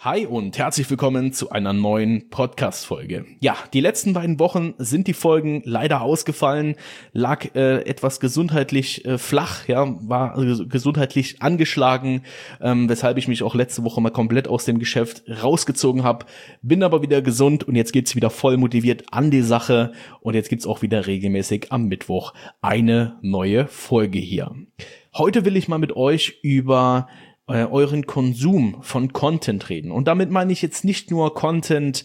Hi und herzlich willkommen zu einer neuen Podcast-Folge. Ja, die letzten beiden Wochen sind die Folgen leider ausgefallen, lag etwas gesundheitlich flach, ja, war gesundheitlich angeschlagen, weshalb ich mich auch letzte Woche mal komplett aus dem Geschäft rausgezogen habe, bin aber wieder gesund und jetzt geht's wieder voll motiviert an die Sache und jetzt gibt's auch wieder regelmäßig am Mittwoch eine neue Folge hier. Heute will ich mal mit euch über euren Konsum von Content reden. Und damit meine ich jetzt nicht nur Content,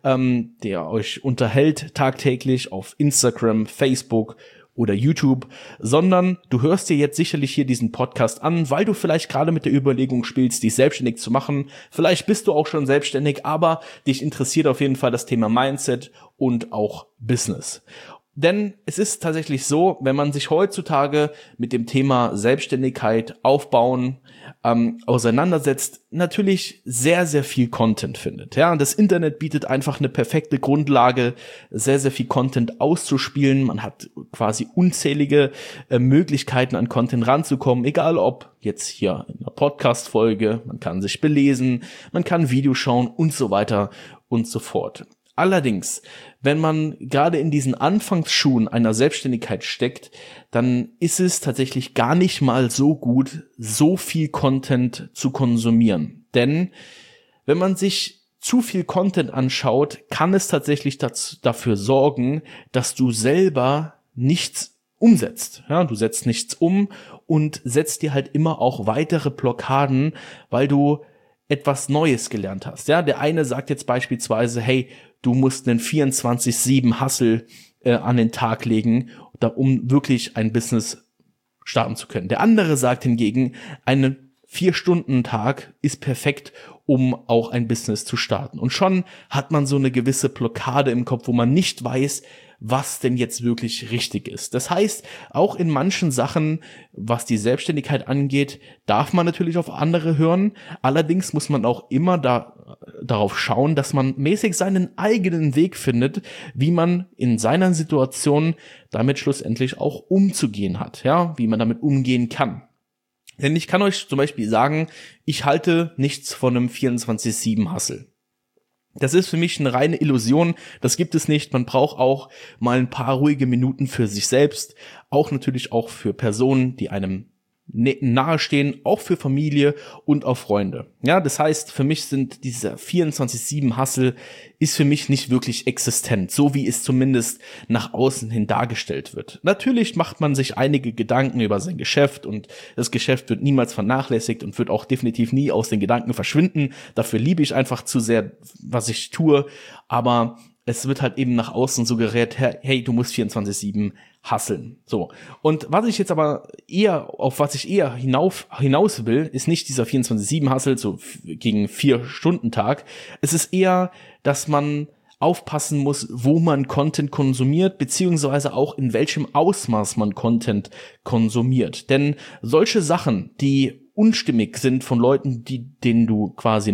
der euch unterhält tagtäglich auf Instagram, Facebook oder YouTube, sondern du hörst dir jetzt sicherlich hier diesen Podcast an, weil du vielleicht gerade mit der Überlegung spielst, dich selbstständig zu machen. Vielleicht bist du auch schon selbstständig, aber dich interessiert auf jeden Fall das Thema Mindset und auch Business. Denn es ist tatsächlich so, wenn man sich heutzutage mit dem Thema Selbstständigkeit aufbauen auseinandersetzt, natürlich sehr, sehr viel Content findet. Ja, und das Internet bietet einfach eine perfekte Grundlage, sehr, sehr viel Content auszuspielen. Man hat quasi unzählige Möglichkeiten, an Content ranzukommen, egal ob jetzt hier in einer Podcast-Folge, man kann sich belesen, man kann Videos schauen und so weiter und so fort. Allerdings, wenn man gerade in diesen Anfangsschuhen einer Selbstständigkeit steckt, dann ist es tatsächlich gar nicht mal so gut, so viel Content zu konsumieren. Denn wenn man sich zu viel Content anschaut, kann es tatsächlich dafür sorgen, dass du selber nichts umsetzt. Ja, du setzt nichts um und setzt dir halt immer auch weitere Blockaden, weil du etwas Neues gelernt hast. Ja, der eine sagt jetzt beispielsweise, hey, du musst einen 24/7 Hustle an den Tag legen, um wirklich ein Business starten zu können. Der andere sagt hingegen, einen 4-Stunden-Tag ist perfekt, um auch ein Business zu starten. Und schon hat man so eine gewisse Blockade im Kopf, wo man nicht weiß, was denn jetzt wirklich richtig ist. Das heißt, auch in manchen Sachen, was die Selbstständigkeit angeht, darf man natürlich auf andere hören. Allerdings muss man auch immer darauf schauen, dass man mäßig seinen eigenen Weg findet, wie man in seiner Situation damit schlussendlich auch umzugehen hat, ja, wie man damit umgehen kann. Denn ich kann euch zum Beispiel sagen, ich halte nichts von einem 24/7 Hustle. Das ist für mich eine reine Illusion, das gibt es nicht. Man braucht auch mal ein paar ruhige Minuten für sich selbst, auch natürlich auch für Personen, die einem nahestehen, auch für Familie und auch Freunde. Ja, das heißt, für mich sind dieser 24/7 Hustle ist für mich nicht wirklich existent, so wie es zumindest nach außen hin dargestellt wird. Natürlich macht man sich einige Gedanken über sein Geschäft und das Geschäft wird niemals vernachlässigt und wird auch definitiv nie aus den Gedanken verschwinden. Dafür liebe ich einfach zu sehr, was ich tue, aber es wird halt eben nach außen suggeriert, hey, du musst 24/7 hustlen. So. Und was ich jetzt aber auf was ich eher hinaus will, ist nicht dieser 24/7 Hustle, so gegen 4-Stunden-Tag. Es ist eher, dass man aufpassen muss, wo man Content konsumiert, beziehungsweise auch in welchem Ausmaß man Content konsumiert. Denn solche Sachen, die unstimmig sind von Leuten, denen du quasi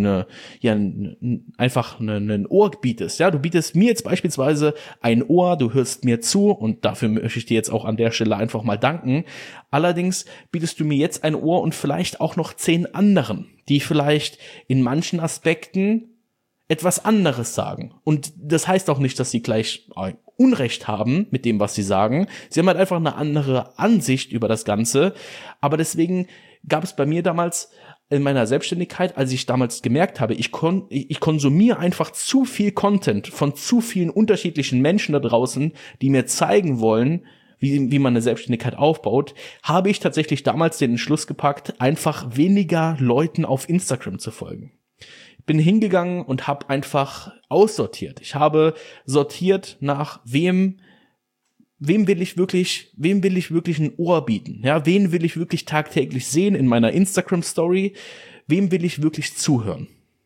einfach ein Ohr bietest. Ja, du bietest mir jetzt beispielsweise ein Ohr, du hörst mir zu und dafür möchte ich dir jetzt auch an der Stelle einfach mal danken. Allerdings bietest du mir jetzt ein Ohr und vielleicht auch noch 10 anderen, die vielleicht in manchen Aspekten etwas anderes sagen. Und das heißt auch nicht, dass sie gleich Unrecht haben mit dem, was sie sagen. Sie haben halt einfach eine andere Ansicht über das Ganze. Aber deswegen gab es bei mir damals in meiner Selbstständigkeit, als ich damals gemerkt habe, ich konsumiere einfach zu viel Content von zu vielen unterschiedlichen Menschen da draußen, die mir zeigen wollen, wie man eine Selbstständigkeit aufbaut, habe ich tatsächlich damals den Entschluss gepackt, einfach weniger Leuten auf Instagram zu folgen. Bin hingegangen und habe einfach aussortiert. Ich habe sortiert nach wem will ich wirklich ein Ohr bieten? Ja, wen will ich wirklich tagtäglich sehen in meiner Instagram-Story? Wem will ich wirklich zuhören?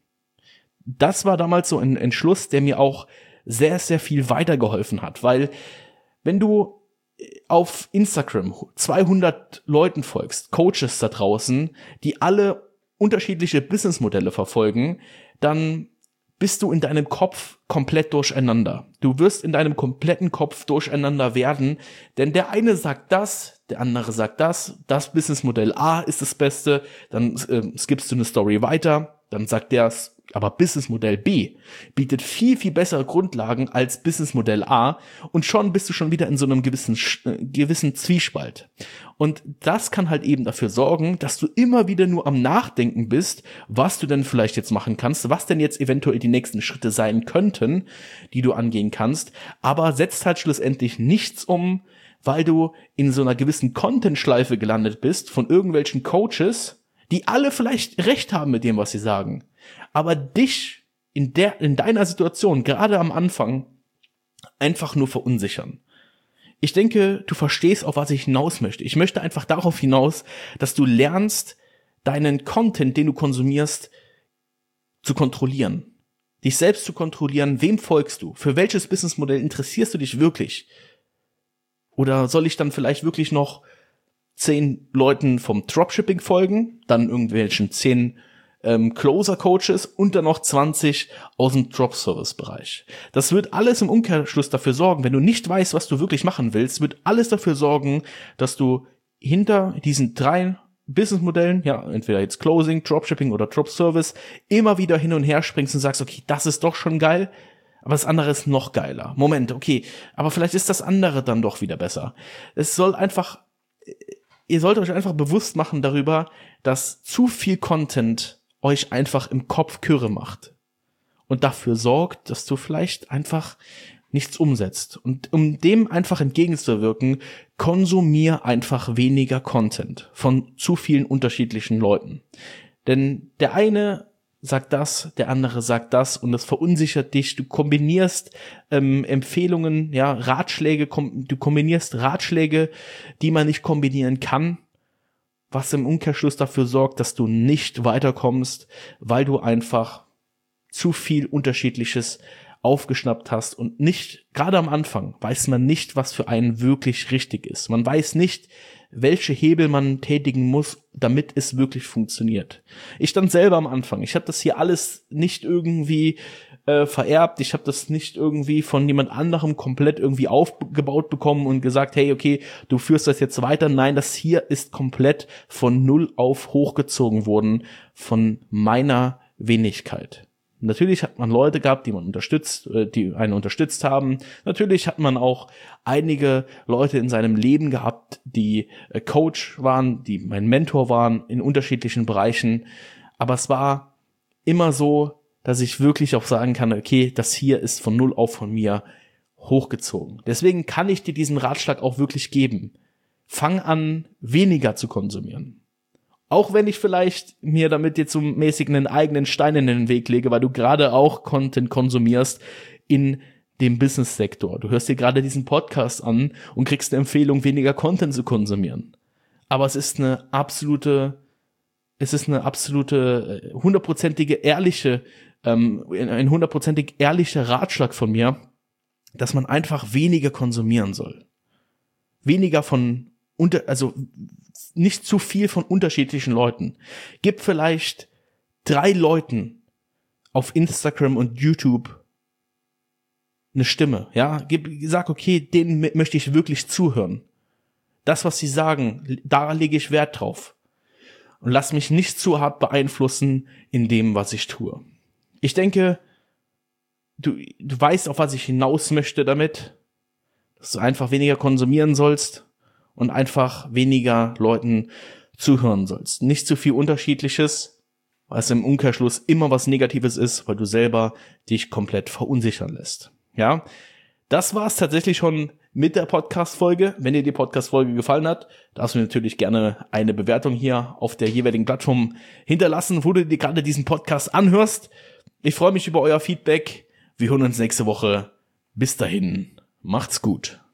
Das war damals so ein Entschluss, der mir auch sehr, sehr viel weitergeholfen hat, weil wenn du auf Instagram 200 Leuten folgst, Coaches da draußen, die alle unterschiedliche Businessmodelle verfolgen, dann bist du in deinem Kopf komplett durcheinander. Du wirst in deinem kompletten Kopf durcheinander werden, denn der eine sagt das, der andere sagt das Businessmodell A ist das Beste, dann skippst du eine Story weiter, dann sagt der Aber Businessmodell B bietet viel, viel bessere Grundlagen als Businessmodell A und schon bist du schon wieder in so einem gewissen Zwiespalt. Und das kann halt eben dafür sorgen, dass du immer wieder nur am Nachdenken bist, was du denn vielleicht jetzt machen kannst, was denn jetzt eventuell die nächsten Schritte sein könnten, die du angehen kannst, aber setzt halt schlussendlich nichts um, weil du in so einer gewissen Content-Schleife gelandet bist von irgendwelchen Coaches, die alle vielleicht recht haben mit dem, was sie sagen, aber dich in deiner Situation, gerade am Anfang, einfach nur verunsichern. Ich denke, du verstehst, auf was ich hinaus möchte. Ich möchte einfach darauf hinaus, dass du lernst, deinen Content, den du konsumierst, zu kontrollieren. Dich selbst zu kontrollieren, wem folgst du? Für welches Businessmodell interessierst du dich wirklich? Oder soll ich dann vielleicht wirklich noch 10 Leuten vom Dropshipping folgen, dann irgendwelchen 10 Closer-Coaches und dann noch 20 aus dem Drop-Service-Bereich. Das wird alles im Umkehrschluss dafür sorgen, wenn du nicht weißt, was du wirklich machen willst, wird alles dafür sorgen, dass du hinter diesen 3 Businessmodellen, ja, entweder jetzt Closing, Dropshipping oder Drop-Service, immer wieder hin und her springst und sagst, okay, das ist doch schon geil, aber das andere ist noch geiler. Moment, okay, aber vielleicht ist das andere dann doch wieder besser. Ihr sollt euch einfach bewusst machen darüber, dass zu viel Content euch einfach im Kopf Kürre macht und dafür sorgt, dass du vielleicht einfach nichts umsetzt. Und um dem einfach entgegenzuwirken, konsumier einfach weniger Content von zu vielen unterschiedlichen Leuten. Denn der eine sagt das, der andere sagt das und das verunsichert dich. Du kombinierst Empfehlungen, ja, Ratschläge, du kombinierst Ratschläge, die man nicht kombinieren kann, was im Umkehrschluss dafür sorgt, dass du nicht weiterkommst, weil du einfach zu viel Unterschiedliches aufgeschnappt hast und nicht, gerade am Anfang, weiß man nicht, was für einen wirklich richtig ist. Man weiß nicht, welche Hebel man tätigen muss, damit es wirklich funktioniert. Ich stand selber am Anfang. Ich habe das hier alles nicht irgendwie vererbt. Ich habe das nicht irgendwie von jemand anderem komplett irgendwie aufgebaut bekommen und gesagt, hey, okay, du führst das jetzt weiter. Nein, das hier ist komplett von null auf hochgezogen worden von meiner Wenigkeit. Natürlich hat man Leute gehabt, die einen unterstützt haben. Natürlich hat man auch einige Leute in seinem Leben gehabt, die Coach waren, die mein Mentor waren in unterschiedlichen Bereichen. Aber es war immer so, dass ich wirklich auch sagen kann, okay, das hier ist von null auf von mir hochgezogen. Deswegen kann ich dir diesen Ratschlag auch wirklich geben. Fang an, weniger zu konsumieren. Auch wenn ich vielleicht mir damit jetzt so mäßig einen eigenen Stein in den Weg lege, weil du gerade auch Content konsumierst in dem Business-Sektor. Du hörst dir gerade diesen Podcast an und kriegst eine Empfehlung, weniger Content zu konsumieren. Aber es ist eine absolute hundertprozentig ehrlicher Ratschlag von mir, dass man einfach weniger konsumieren soll. Weniger nicht zu viel von unterschiedlichen Leuten. Gib vielleicht 3 Leuten auf Instagram und YouTube eine Stimme, ja? Sag, okay, denen möchte ich wirklich zuhören. Das, was sie sagen, da lege ich Wert drauf. Und lass mich nicht zu hart beeinflussen in dem, was ich tue. Ich denke, du weißt, auf was ich hinaus möchte damit, dass du einfach weniger konsumieren sollst und einfach weniger Leuten zuhören sollst. Nicht zu viel Unterschiedliches, was im Umkehrschluss immer was Negatives ist, weil du selber dich komplett verunsichern lässt. Ja, das war's tatsächlich schon mit der Podcast-Folge. Wenn dir die Podcast-Folge gefallen hat, darfst du natürlich gerne eine Bewertung hier auf der jeweiligen Plattform hinterlassen, wo du dir gerade diesen Podcast anhörst. Ich freue mich über euer Feedback. Wir hören uns nächste Woche. Bis dahin, macht's gut.